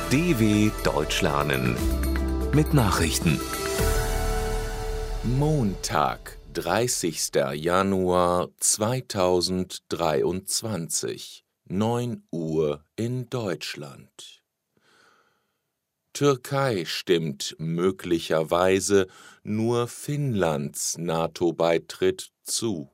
DW Deutsch lernen mit Nachrichten. Montag, 30. Januar 2023, 9 Uhr in Deutschland. Türkei stimmt möglicherweise nur Finnlands NATO-Beitritt zu.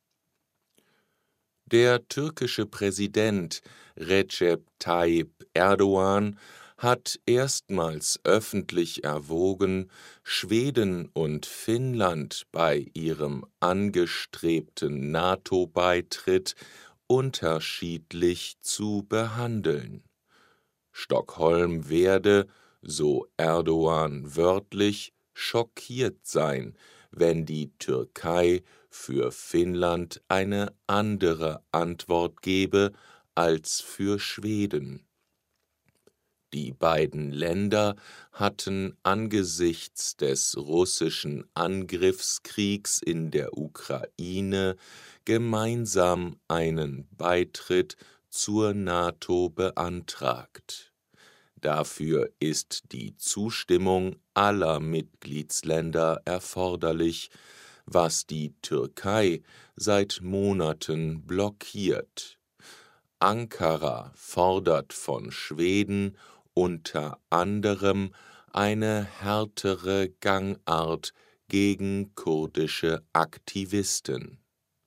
Der türkische Präsident Recep Tayyip Erdoğan hat erstmals öffentlich erwogen, Schweden und Finnland bei ihrem angestrebten NATO-Beitritt unterschiedlich zu behandeln. Stockholm werde, so Erdoğan wörtlich, schockiert sein, wenn die Türkei für Finnland eine andere Antwort gebe als für Schweden. Die beiden Länder hatten angesichts des russischen Angriffskriegs in der Ukraine gemeinsam einen Beitritt zur NATO beantragt. Dafür ist die Zustimmung aller Mitgliedsländer erforderlich, was die Türkei seit Monaten blockiert. Ankara fordert von Schweden unter anderem eine härtere Gangart gegen kurdische Aktivisten.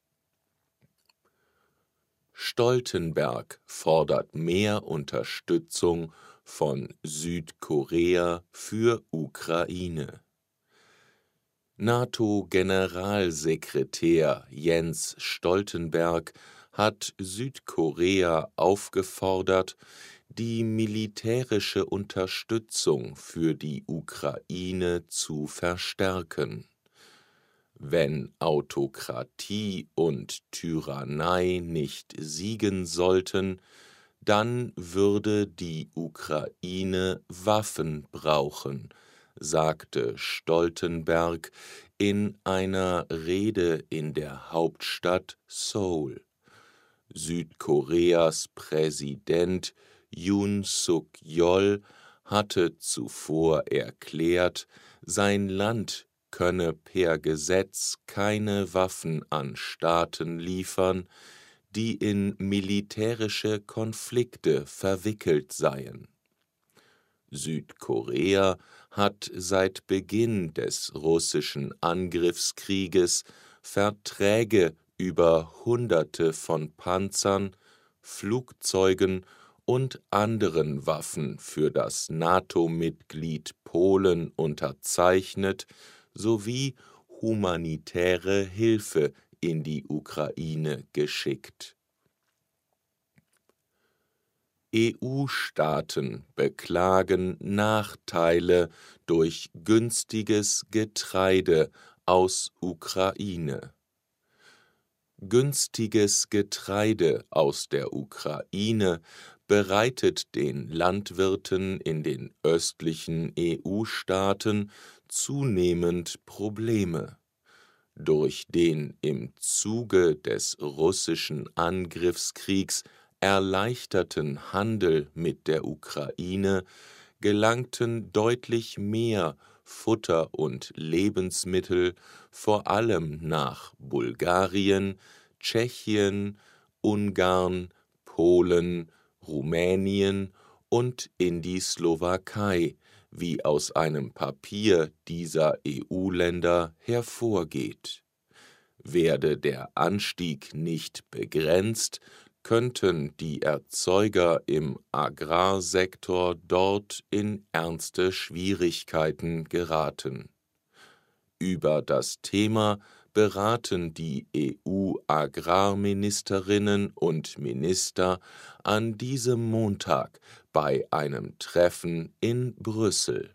Stoltenberg fordert mehr Unterstützung von Südkorea für Ukraine. NATO-Generalsekretär Jens Stoltenberg hat Südkorea aufgefordert, die militärische Unterstützung für die Ukraine zu verstärken. Wenn Autokratie und Tyrannei nicht siegen sollten, dann würde die Ukraine Waffen brauchen, sagte Stoltenberg in einer Rede in der Hauptstadt Seoul. Südkoreas Präsident Yoon Suk-yeol hatte zuvor erklärt, sein Land könne per Gesetz keine Waffen an Staaten liefern, die in militärische Konflikte verwickelt seien. Südkorea hat seit Beginn des russischen Angriffskrieges Verträge über Hunderte von Panzern, Flugzeugen und anderen Waffen für das NATO-Mitglied Polen unterzeichnet sowie humanitäre Hilfe in die Ukraine geschickt. EU-Staaten beklagen Nachteile durch günstiges Getreide aus Ukraine. Günstiges Getreide aus der Ukraine bereitet den Landwirten in den östlichen EU-Staaten zunehmend Probleme. Durch den im Zuge des russischen Angriffskriegs erleichterten Handel mit der Ukraine gelangten deutlich mehr Futter und Lebensmittel vor allem nach Bulgarien, Tschechien, Ungarn, Polen, Rumänien und in die Slowakei, wie aus einem Papier dieser EU-Länder hervorgeht. Werde der Anstieg nicht begrenzt, könnten die Erzeuger im Agrarsektor dort in ernste Schwierigkeiten geraten. Über das Thema beraten die EU-Agrarministerinnen und Minister an diesem Montag bei einem Treffen in Brüssel.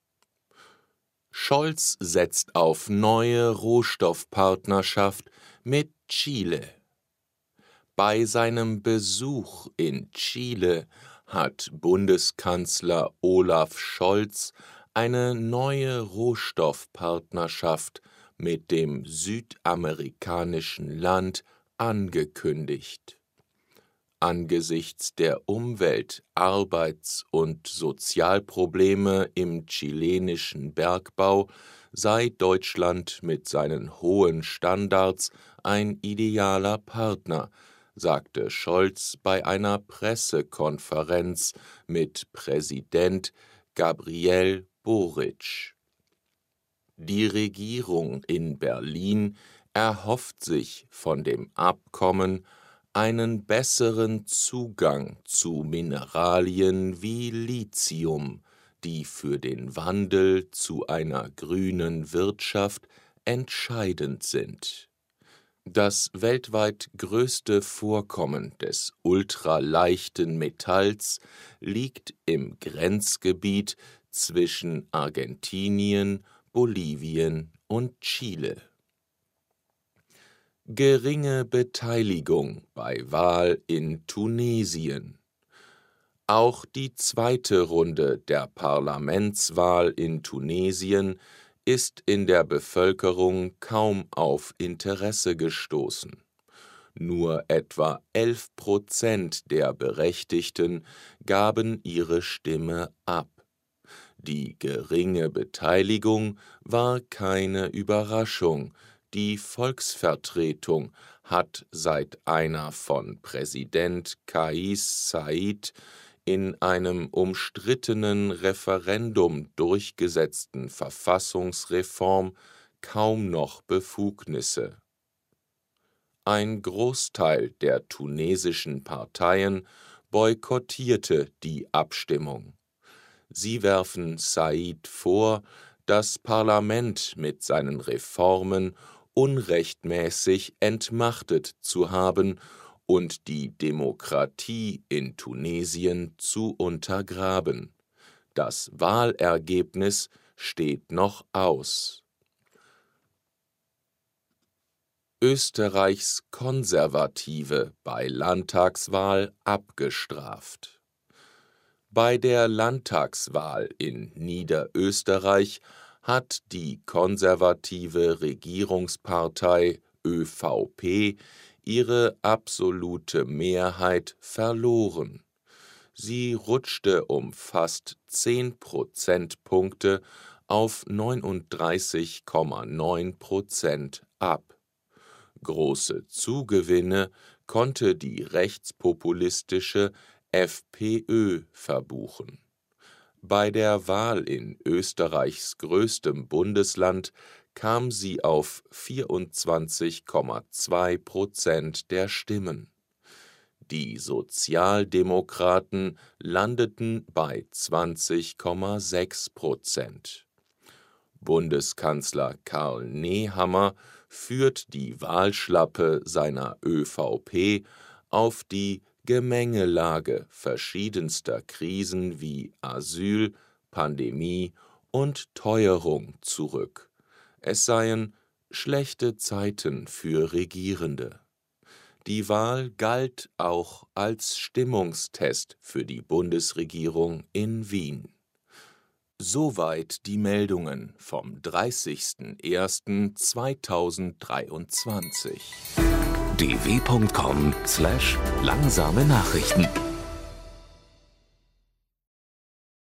Scholz setzt auf neue Rohstoffpartnerschaft mit Chile. Bei seinem Besuch in Chile hat Bundeskanzler Olaf Scholz eine neue Rohstoffpartnerschaft mit dem südamerikanischen Land angekündigt. Angesichts der Umwelt-, Arbeits- und Sozialprobleme im chilenischen Bergbau sei Deutschland mit seinen hohen Standards ein idealer Partner, sagte Scholz bei einer Pressekonferenz mit Präsident Gabriel Boric. Die Regierung in Berlin erhofft sich von dem Abkommen einen besseren Zugang zu Mineralien wie Lithium, die für den Wandel zu einer grünen Wirtschaft entscheidend sind. Das weltweit größte Vorkommen des ultraleichten Metalls liegt im Grenzgebiet zwischen Argentinien, Bolivien und Chile. Geringe Beteiligung bei Wahl in Tunesien. Auch die zweite Runde der Parlamentswahl in Tunesien ist in der Bevölkerung kaum auf Interesse gestoßen. Nur etwa 11% der Berechtigten gaben ihre Stimme ab. Die geringe Beteiligung war keine Überraschung. Die Volksvertretung hat seit einer von Präsident Kais Saied in einem umstrittenen Referendum durchgesetzten Verfassungsreform kaum noch Befugnisse. Ein Großteil der tunesischen Parteien boykottierte die Abstimmung. Sie werfen Saied vor, das Parlament mit seinen Reformen unrechtmäßig entmachtet zu haben und die Demokratie in Tunesien zu untergraben. Das Wahlergebnis steht noch aus. Österreichs Konservative bei Landtagswahl abgestraft. Bei der Landtagswahl in Niederösterreich hat die konservative Regierungspartei ÖVP ihre absolute Mehrheit verloren. Sie rutschte um fast 10 Prozentpunkte auf 39,9% ab. Große Zugewinne konnte die rechtspopulistische FPÖ verbuchen. Bei der Wahl in Österreichs größtem Bundesland kam sie auf 24,2% der Stimmen. Die Sozialdemokraten landeten bei 20,6%. Bundeskanzler Karl Nehammer führt die Wahlschlappe seiner ÖVP auf die Gemengelage verschiedenster Krisen wie Asyl, Pandemie und Teuerung zurück. Es seien schlechte Zeiten für Regierende. Die Wahl galt auch als Stimmungstest für die Bundesregierung in Wien. Soweit die Meldungen vom 30.01.2023. dw.com/langsame Nachrichten